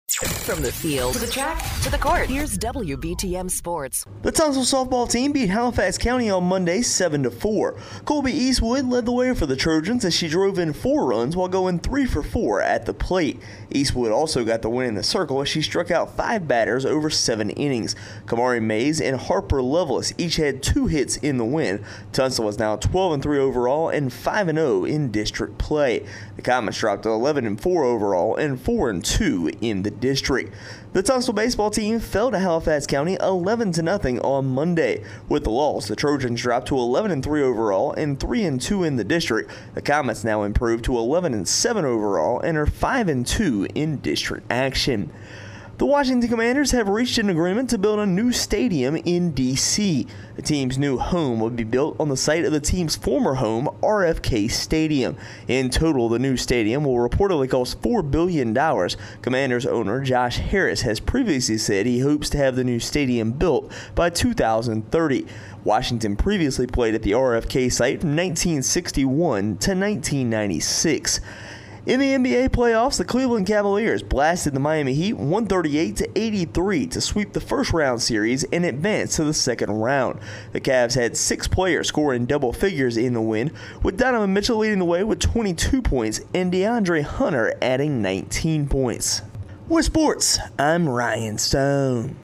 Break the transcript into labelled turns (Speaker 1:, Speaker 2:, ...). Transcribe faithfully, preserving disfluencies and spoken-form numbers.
Speaker 1: From the field to the track to the court, here's W B T M Sports.
Speaker 2: The Tunstall softball team beat Halifax County on Monday seven to four. Colby Eastwood led the way for the Trojans as she drove in four runs while going three for four at the plate. Eastwood also got the win in the circle as she struck out five batters over seven innings. Kamari Mays and Harper Lovelace each had two hits in the win. Tunstall is now twelve and three overall and five and oh in district play. The Comets dropped to eleven and four overall and four and two in the district. The Tunstall baseball team fell to Halifax County eleven to nothing on Monday. With the loss, the Trojans dropped to eleven and three overall and three and two in the district. The Comets now improved to eleven and seven overall and are five and two in district action. The Washington Commanders have reached an agreement to build a new stadium in D C. The team's new home will be built on the site of the team's former home, R F K Stadium. In total, the new stadium will reportedly cost four billion dollars. Commanders owner Josh Harris has previously said he hopes to have the new stadium built by two thousand thirty. Washington previously played at the R F K site from nineteen sixty-one to nineteen ninety-six. In the N B A playoffs, the Cleveland Cavaliers blasted the Miami Heat one thirty-eight to eighty-three to sweep the first round series and advance to the second round. The Cavs had six players scoring double figures in the win, with Donovan Mitchell leading the way with twenty-two points and DeAndre Hunter adding nineteen points. With sports, I'm Ryan Stone.